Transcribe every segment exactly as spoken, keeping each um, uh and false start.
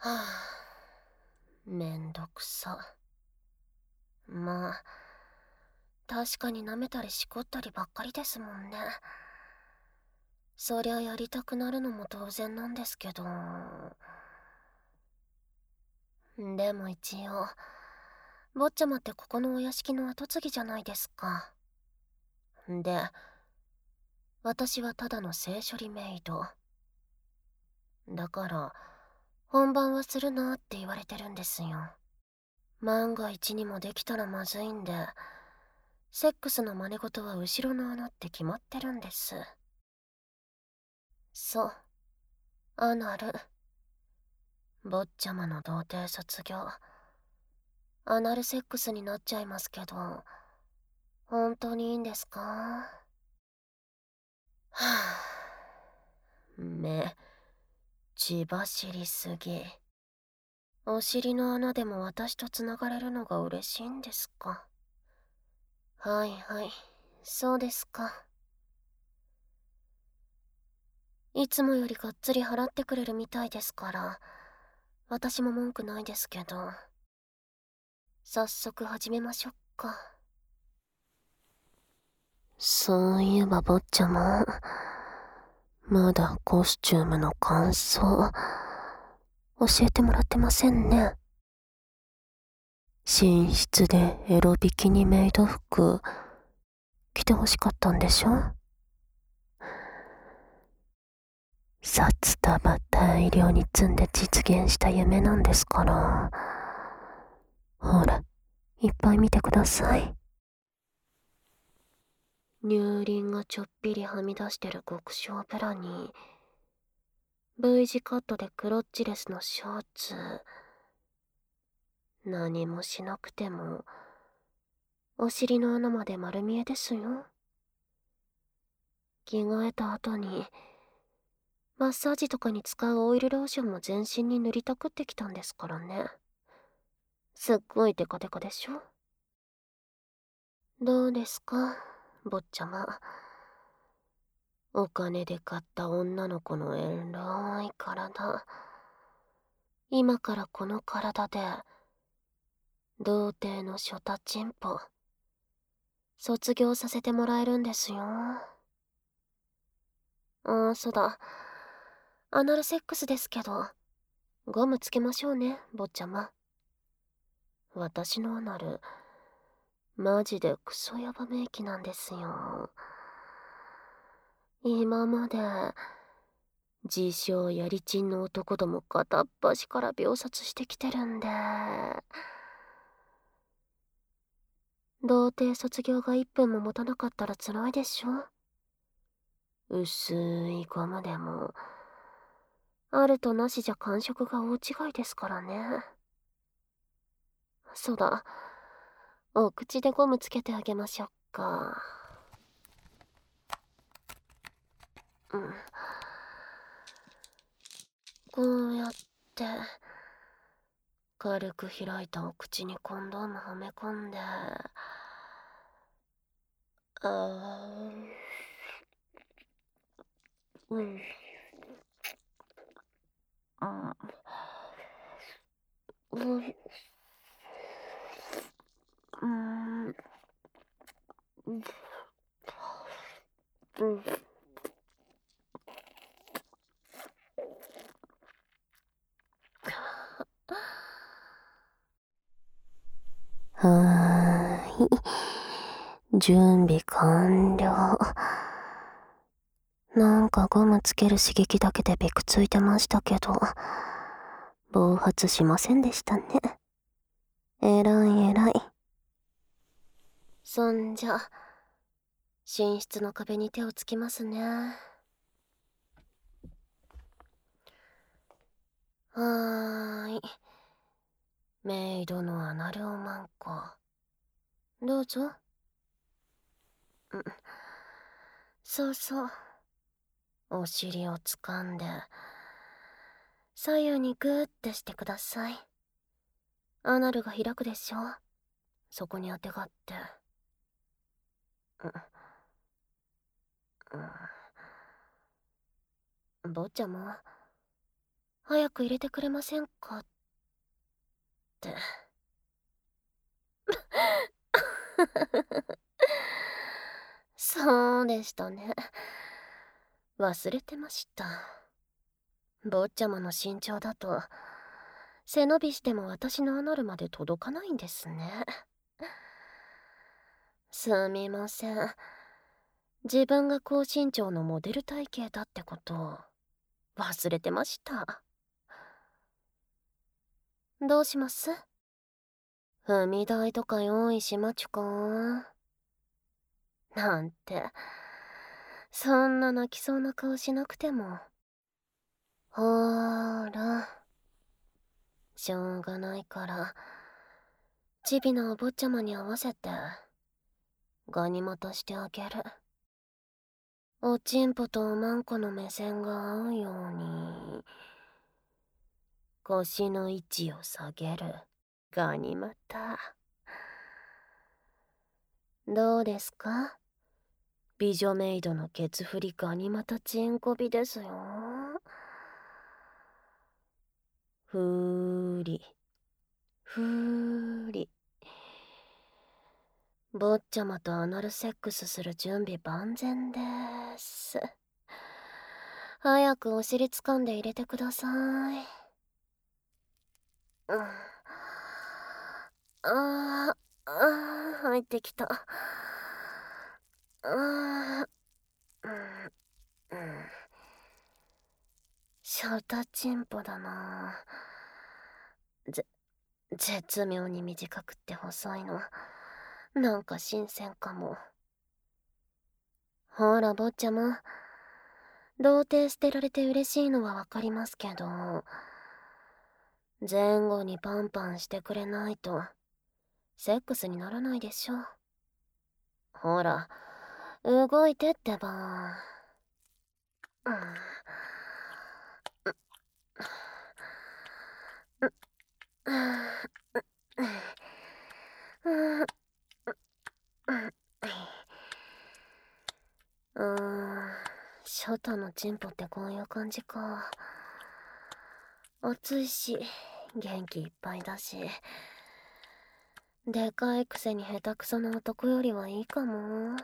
はあ、めんどくさ。まあ、確かに舐めたりしこったりばっかりですもんね。そりゃやりたくなるのも当然なんですけど。でも一応、坊ちゃまってここのお屋敷の跡継ぎじゃないですか。で、私はただの性処理メイド。だから、本番はするなって言われてるんですよ。万が一にもできたらまずいんで、セックスの真似事は後ろの穴って決まってるんです。そう、アナル。坊ちゃまの童貞卒業、アナルセックスになっちゃいますけど、本当にいいんですか？はぁ、目、血走りすぎ。お尻の穴でも私と繋がれるのが嬉しいんですか？はいはい、そうですか。いつもよりがっつり払ってくれるみたいですから、私も文句ないですけど、早速始めましょっか。そういえば坊ちゃま、まだコスチュームの感想、教えてもらってませんね。寝室でエロビキニメイド服、着て欲しかったんでしょ？札束大量に積んで実現した夢なんですから。ほら、いっぱい見てください。乳輪がちょっぴりはみ出してる極小ブラに、V 字カットでクロッチレスのショーツ。何もしなくても、お尻の穴まで丸見えですよ。着替えた後に、マッサージとかに使うオイルローションも全身に塗りたくってきたんですからね。すっごいデカデカでしょ？どうですか、坊ちゃま。お金で買った女の子のエロい体。今からこの体で、童貞の初太チンポ、卒業させてもらえるんですよ。ああ、そうだ。アナルセックスですけど、ゴムつけましょうね、坊ちゃま。私のアナル、マジでクソヤバめいきなんですよ。今まで、自称やりちんの男ども片っ端から秒殺してきてるんで、童貞卒業がいっぷんも持たなかったら辛いでしょ？薄いゴムでも、あるとなしじゃ感触が大違いですからね。そうだ、お口でゴムつけてあげましょうか。うん。こうやって、軽く開いたお口にコンドームはめ込んで、あー、うん。あうん。うん。うん。うん。はーい。準備完了。なんかゴムつける刺激だけでびくついてましたけど、暴発しませんでしたね。えらいえらい。そんじゃ、寝室の壁に手をつきますね。はーい。メイドのアナルおまんこ。どうぞ。うん。そうそう。お尻を掴んで、左右にグーってしてください。アナルが開くでしょ？そこにあてがって。うん。うん。坊ちゃま、 早く入れてくれませんかって。そうでしたね。忘れてました。坊ちゃまの身長だと背伸びしても私のアナルまで届かないんですね。すみません。自分が高身長のモデル体型だってことを忘れてました。どうします？踏み台とか用意しまちゅか？なんて、そんな泣きそうな顔しなくても。ほーら、しょうがないから、チビなお坊ちゃまに合わせて、ガニ股してあげる。おちんぽとおまんこの目線が合うように、腰の位置を下げる。ガニ股。どうですか？美女メイドのケツ振りガニ股チンコビですよ。ふーり、ふーり。坊ちゃまとアナルセックスする準備万全です。早くお尻掴んで入れてください。うん、あーあー、入ってきた。あー、うん、うん。ショータチンポだな。ぜ、絶妙に短くって細いの。なんか新鮮かも。ほら、坊ちゃま。童貞捨てられて嬉しいのはわかりますけど、前後にパンパンしてくれないと、セックスにならないでしょ。ほら、動いてってば。うん。うーん、ショタのチンポってこういう感じか。暑いし、元気いっぱいだし、でかいくせに下手くそな男よりはいいかも。って。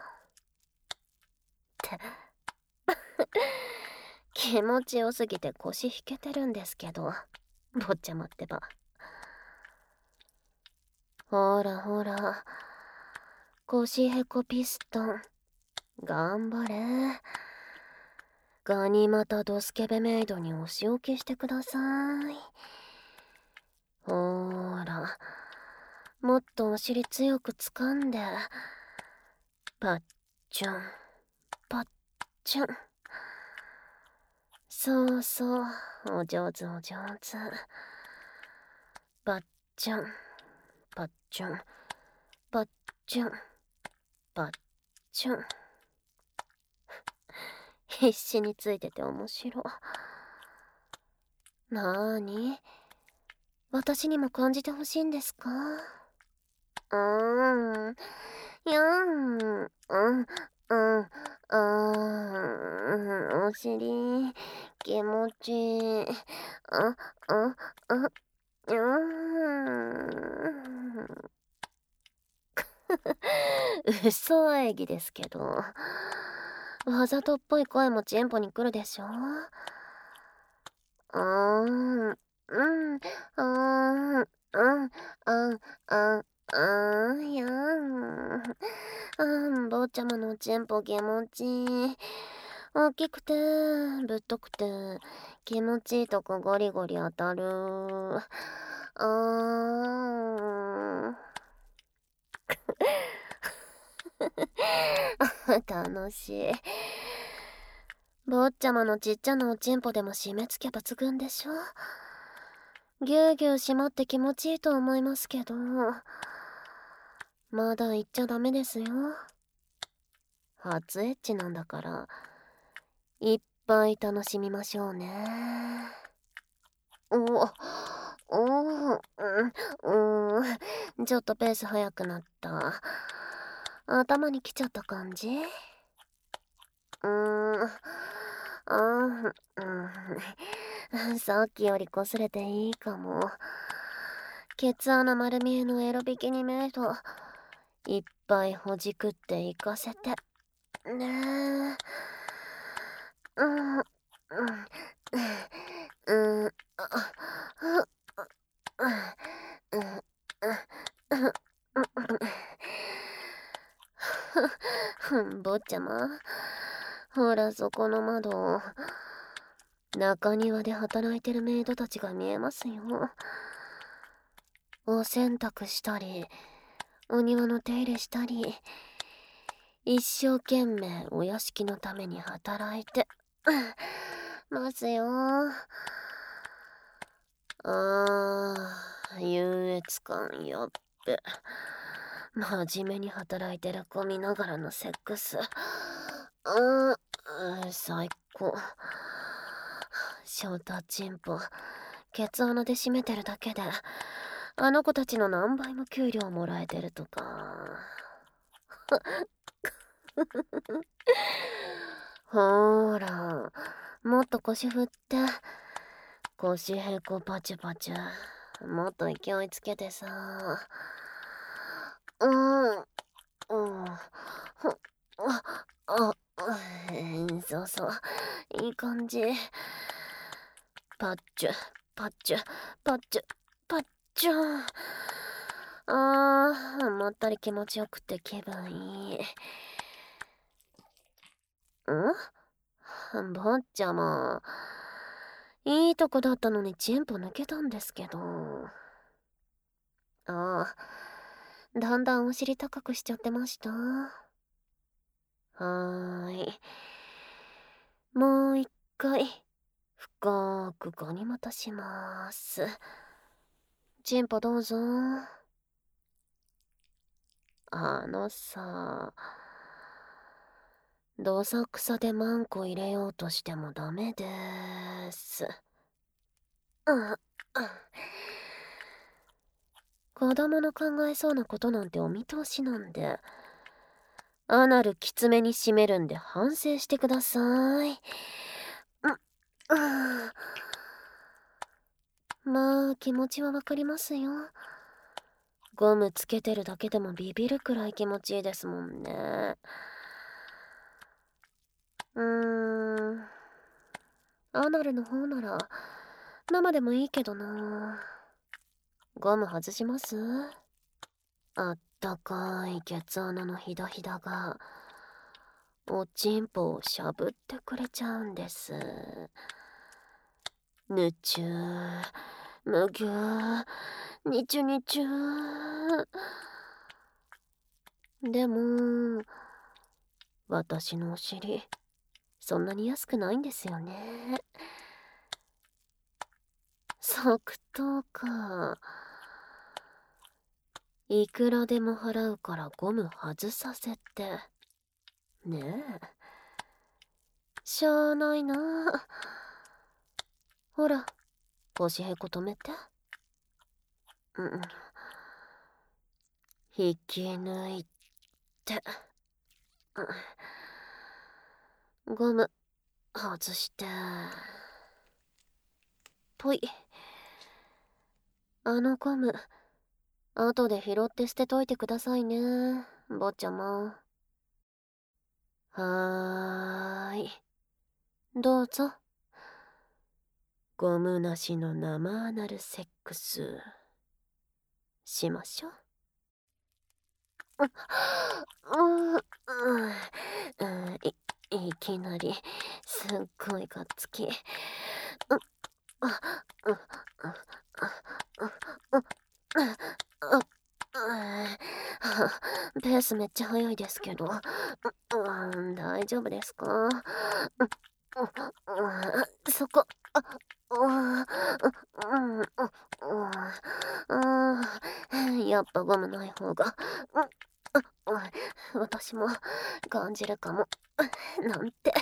気持ちよすぎて腰引けてるんですけど、坊ちゃまってば。ほらほら、腰へこピストン。頑張れ。ガニ股ドスケベメイドにお仕置きしてください。ほーら、もっとお尻強く掴んで。パッチュン、パッチュン。そうそう、お上手お上手。パッチュン、パッチュン、パッチュン、パッチュン。必死についてて面白。なーに？私にも感じてほしいんですか？うーん。やーん。うん。うん。うーん。お尻、気持ちいい。あ、あ、あ、うーん。嘘演技ですけど。わざとっぽい声もチンポに来るでしょ？うーん、うん、うーん、うん、うん、うん、うん、やん。うん、坊ちゃまのチンポ気持ちいい。大きくて、ぶっとくて、気持ちいいとこゴリゴリ当たる。あーん。楽しい。坊ちゃまのちっちゃなおちんぽでも締め付け抜群でしょ。ぎゅうぎゅう締まって気持ちいいと思いますけど、まだ言っちゃダメですよ。初エッチなんだから、いっぱい楽しみましょうね。おお、おお、うん、うん、ちょっとペース速くなった。頭に来ちゃった感じ？うーん、あー、うん、 さっきより擦れていいかも。ケツ穴丸見えのエロビキニメイド、いっぱいほじくっていかせて。ねえ。うん、うん、うん、うん、うん、坊ちゃま。ほら、そこの窓。中庭で働いてるメイドたちが見えますよ。お洗濯したり、お庭の手入れしたり、一生懸命お屋敷のために働いてますよ。あー、優越感やっべ。真面目に働いてる子見ながらのセックス。うん、最高。翔太チンポ、ケツ穴で締めてるだけで、あの子たちの何倍も給料もらえてるとか。ほーら、もっと腰振って。腰へこパチパチ。もっと勢いつけてさ。うん、うん、あ、あ、うん、そうそう、いい感じ。パッチュ、パッチュ、パッチュ、パッチュ。あー、まったり気持ちよくて気分いい。ん？坊ちゃま。いいとこだったのにチンポ抜けたんですけど。ああ、だんだんお尻高くしちゃってました。はーい。もう一回、深くガニ股しまーす。チンポどうぞ。あのさ、どさくさでマンコ入れようとしてもダメでーす。うん、うん。子供の考えそうなことなんてお見通しなんで、アナルきつめに締めるんで反省してください。うん、まあ気持ちはわかりますよ。ゴムつけてるだけでもビビるくらい気持ちいいですもんね。うーん。アナルの方なら生でもいいけどな。ゴム外します？あったかいケツ穴のひだひだがおちんぽをしゃぶってくれちゃうんです。ぬちゅー、むぎゅー、にちゅにちゅー。でも、私のお尻、そんなに安くないんですよね。即答か。いくらでも払うからゴム外させて。ねえ。しゃあないな。ほら、腰へこ止めて。うん。引き抜いて。うん、ゴム、外して。ぽい。あのゴム、後で拾って捨てといてくださいね、坊ちゃま。はーい。どうぞ。ゴムなしの生アナルセックス、しましょう。うん、うん、うん、い、いきなり、すっごいがっつき。うん、あ、うん、うん、うん、うん、うん、ペースめっちゃ速いですけど、うん、大丈夫ですか？うん、そこ、あ、うん、うん、うん、やっぱゴムない方が、うん、私も感じるかも、なんて。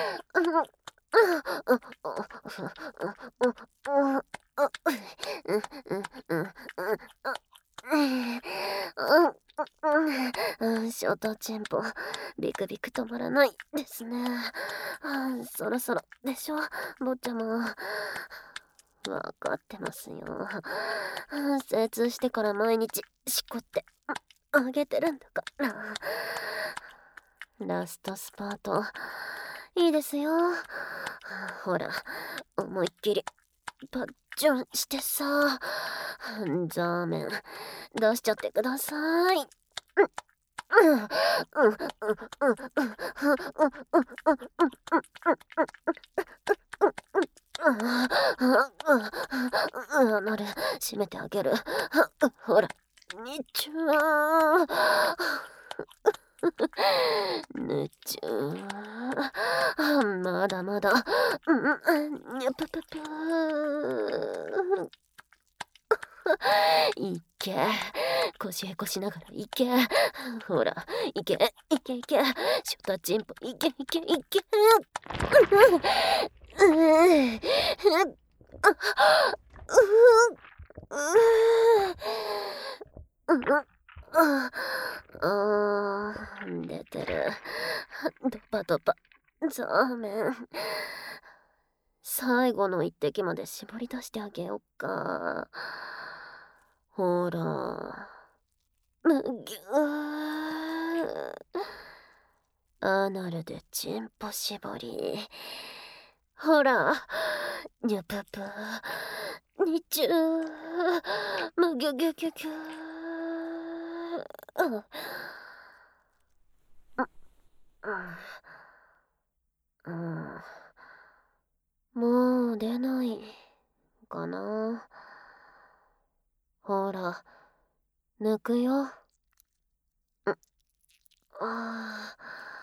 うん、ショートチンポ、ビクビク止まらないですね。そろそろでしょ、坊ちゃま。 わかってますよ。精通してから毎日しこってあげてるんだから。ラストスパートいいですよ。ほら思いっきりパッチョンしてさ。ザーメン出しちゃってください。なる、閉めてあげる。ほら、にちゅー。ぬちゅー。まだまだ。にゃぷぷぷー。いけ。腰へこしながらいけ。ほら、いけ、いけいけ。ショタチンポ、いけいけいけ。あー、出てる。ドパドパ。ザーメン。最後の一滴まで絞り出してあげよっか。ほら。むぎゅー。アナルでチンポ絞り。ほら。にゃぷぷ。にちゅー。むぎゅぎゅぎゅぎゅー。うん。うん。もう出ないかな。ほら、抜くよ。ああ。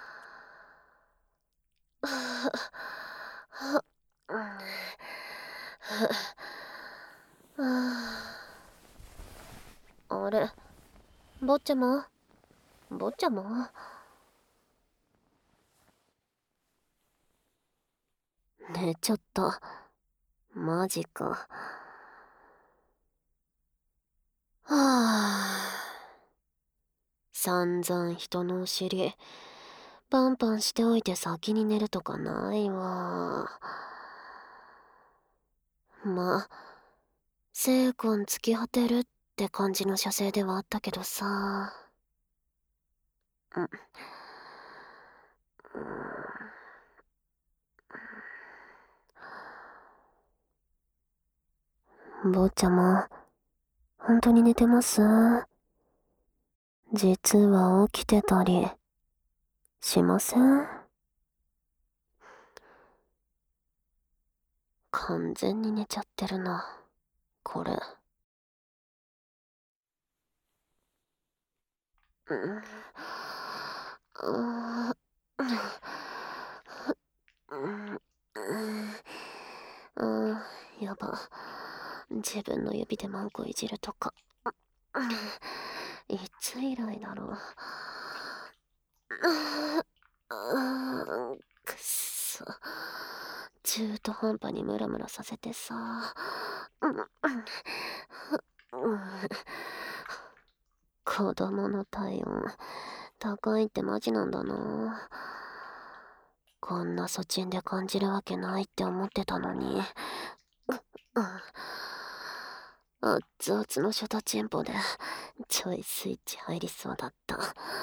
あれ、坊ちゃま坊ちゃま寝ちゃった。マジか。はあ。散々人のお尻パンパンしておいて先に寝るとかないわ。まあ精魂尽き果てるって感じの射精ではあったけどさ。うん。坊ちゃま、本当に寝てます？実は起きてたりしません？完全に寝ちゃってるな、これ。うん。ああ。うん。うん。やば。自分の指でマンコいじるとか。いつ以来だろう。くっそ。中途半端にムラムラさせてさ。子供の体温高いってマジなんだな。こんな粗沈で感じるわけないって思ってたのに。熱々のショタチンポでちょいスイッチ入りそうだった。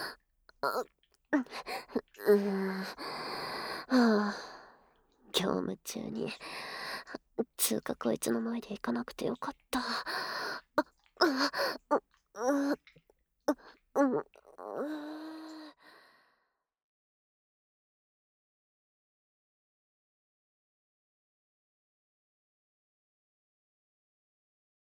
うーん。はあ、業務中につうかこいつの前で行かなくてよかった。